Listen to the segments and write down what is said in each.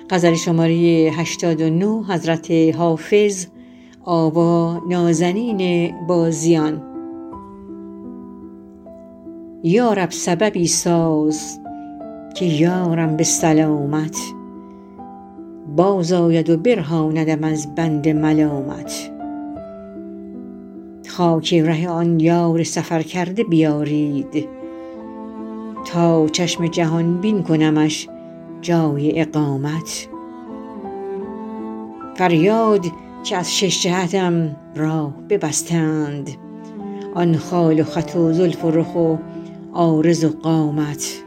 یا رب سببی ساز که یارم به سلامت باز آید و برهاندم از بند ملامت. خاک ره آن یار سفر کرده بیارید تا چشم جهان بین کنمش جای اقامت. فریاد که از شش جهتم راه ببستند آن خال و خط و زلف و رخ و عارض و قامت.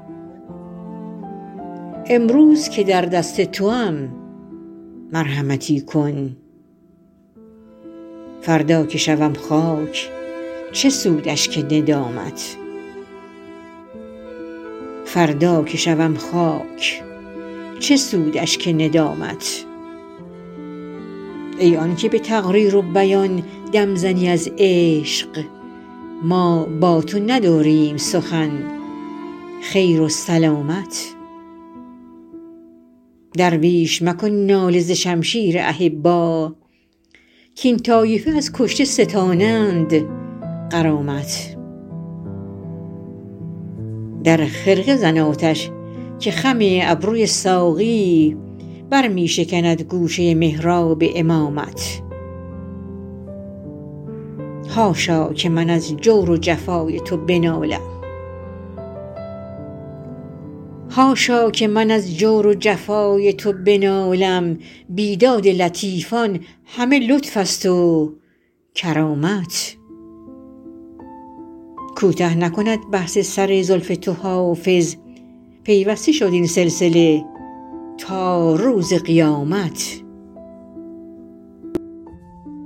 امروز که در دست توام مرحمتی کن فردا که شوم خاک چه سود اشک ندامت. فردا که شوم خاک چه سود اشک ندامت. ای آن که به تقریر و بیان دم زنی از عشق ما با تو نداریم سخن خیر و سلامت. درویش مکن ناله ز شمشیر احبا کاین طایفه از کشته ستانند غرامت. در خرقه زن آتش که خم ابروی ساقی بر می شکند گوشه محراب امامت. حاشا که من از جور و جفای تو بنالم بیداد لطیفان همه لطف است و کرامت. کوته نکند بحث سر زلف تو حافظ پیوسته شد این سلسله تا روز قیامت.